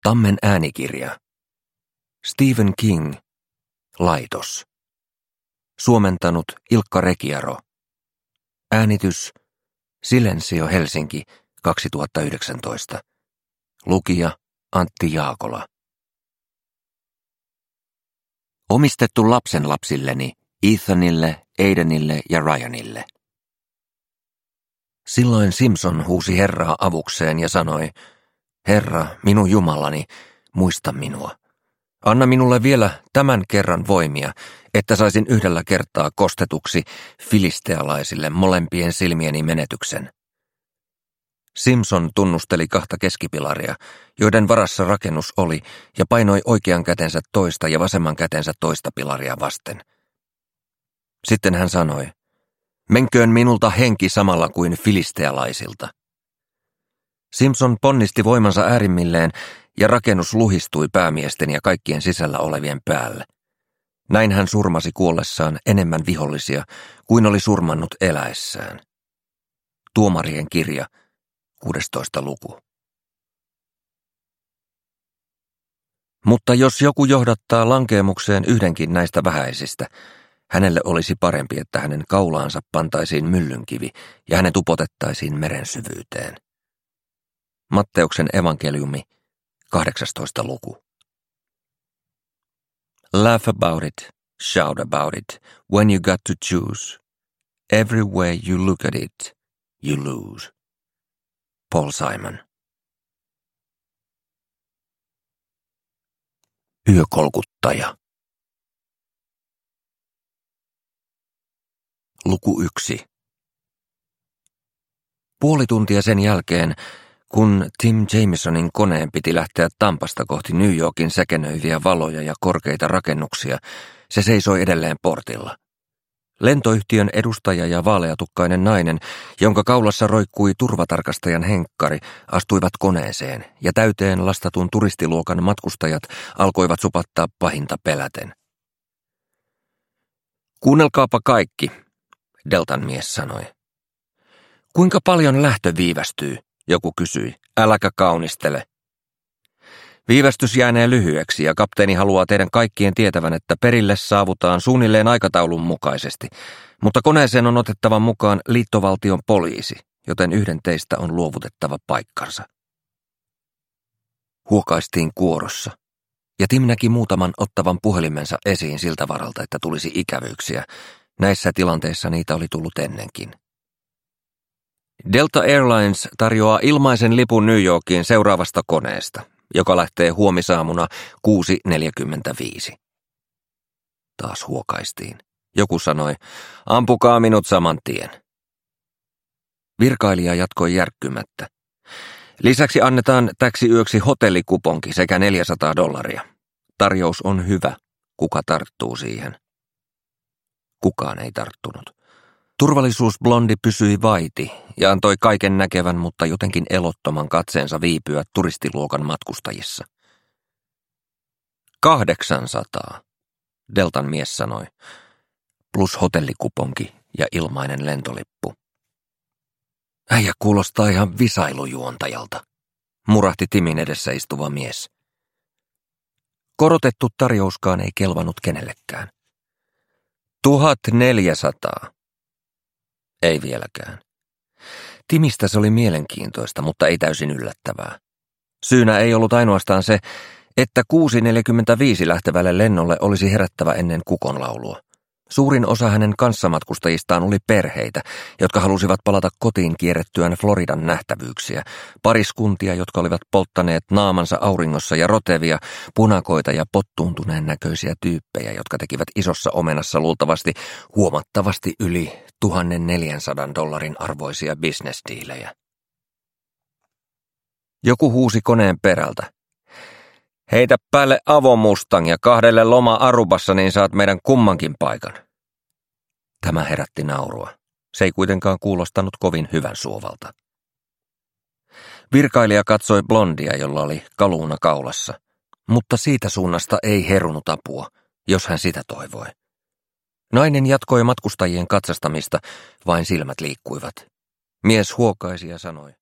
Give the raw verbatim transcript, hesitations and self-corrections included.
Tammen äänikirja. Stephen King. Laitos. Suomentanut Ilkka Rekiaro. Äänitys Silensio Helsinki kaksituhattayhdeksäntoista. Lukija Antti Jaakola. Omistettu lapsenlapsilleni, Ethanille, Aidenille ja Ryanille. Silloin Simpson huusi Herraa avukseen ja sanoi, Herra, minun Jumalani, muista minua. Anna minulle vielä tämän kerran voimia, että saisin yhdellä kertaa kostetuksi filistealaisille molempien silmieni menetyksen. Simpson tunnusteli kahta keskipilaria, joiden varassa rakennus oli, ja painoi oikean kätensä toista ja vasemman kätensä toista pilaria vasten. Sitten hän sanoi, menköön minulta henki samalla kuin filistealaisilta. Simpson ponnisti voimansa äärimmilleen, ja rakennus luhistui päämiesten ja kaikkien sisällä olevien päälle. Näin hän surmasi kuollessaan enemmän vihollisia kuin oli surmannut eläessään. Tuomarien kirja, kuudestoista luku. Mutta jos joku johdattaa lankeemukseen yhdenkin näistä vähäisistä, hänelle olisi parempi, että hänen kaulaansa pantaisiin myllynkivi ja hänet upotettaisiin meren syvyyteen. Matteuksen evankeliumi, kahdeksastoista luku. Laugh about it, shout about it, when you got to choose. Every way you look at it, you lose. Paul Simon. Yökolkuttaja. Luku yksi. Puoli tuntia sen jälkeen, kun Tim Jamesonin koneen piti lähteä Tampasta kohti New Yorkin säkenöiviä valoja ja korkeita rakennuksia, se seisoi edelleen portilla. Lentoyhtiön edustaja ja vaaleatukkainen nainen, jonka kaulassa roikkui turvatarkastajan henkkari, astuivat koneeseen ja täyteen lastatun turistiluokan matkustajat alkoivat supattaa pahinta peläten. Kuunnelkaapa kaikki, Deltan mies sanoi. Kuinka paljon lähtö viivästyy? Joku kysyi. Äläkä kaunistele. Viivästys jäänee lyhyeksi ja kapteeni haluaa teidän kaikkien tietävän, että perille saavutaan suunnilleen aikataulun mukaisesti, mutta koneeseen on otettava mukaan liittovaltion poliisi, joten yhden teistä on luovutettava paikkansa. Huokaistiin kuorossa, ja Tim näki muutaman ottavan puhelimensa esiin siltä varalta, että tulisi ikävyyksiä. Näissä tilanteissa niitä oli tullut ennenkin. Delta Airlines tarjoaa ilmaisen lipun New Yorkiin seuraavasta koneesta, joka lähtee huomisaamuna kuusi neljäkymmentäviisi. Taas huokaistiin. Joku sanoi, ampukaa minut saman tien. Virkailija jatkoi järkkymättä. Lisäksi annetaan täksi yöksi hotellikuponki sekä neljäsataa dollaria. Tarjous on hyvä. Kuka tarttuu siihen? Kukaan ei tarttunut. Turvallisuusblondi pysyi vaiti ja antoi kaiken näkevän, mutta jotenkin elottoman katseensa viipyä turistiluokan matkustajissa. Kahdeksansataa, Deltan mies sanoi, plus hotellikuponki ja ilmainen lentolippu. Äijä kuulostaa ihan visailujuontajalta, murahti Timin edessä istuva mies. Korotettu tarjouskaan ei kelvannut kenellekään. Tuhat neljäsataa. Ei vieläkään. Timistä se oli mielenkiintoista, mutta ei täysin yllättävää. Syynä ei ollut ainoastaan se, että kuusi neljäkymmentäviisi lähtevälle lennolle olisi herättävä ennen kukonlaulua. Suurin osa hänen kanssamatkustajistaan oli perheitä, jotka halusivat palata kotiin kierrettyään Floridan nähtävyyksiä, pariskuntia, jotka olivat polttaneet naamansa auringossa ja rotevia, punakoita ja pottuuntuneen näköisiä tyyppejä, jotka tekivät isossa omenassa luultavasti huomattavasti yli tuhatneljäsataa dollarin arvoisia bisnesdiilejä. Joku huusi koneen perältä. Heitä päälle avomustang ja kahdelle loma Arubassa, niin saat meidän kummankin paikan. Tämä herätti naurua. Se ei kuitenkaan kuulostanut kovin hyvän suovalta. Virkailija katsoi blondia, jolla oli kaluuna kaulassa, mutta siitä suunnasta ei herunut apua, jos hän sitä toivoi. Nainen jatkoi matkustajien katsastamista, vain silmät liikkuivat. Mies huokaisi ja sanoi.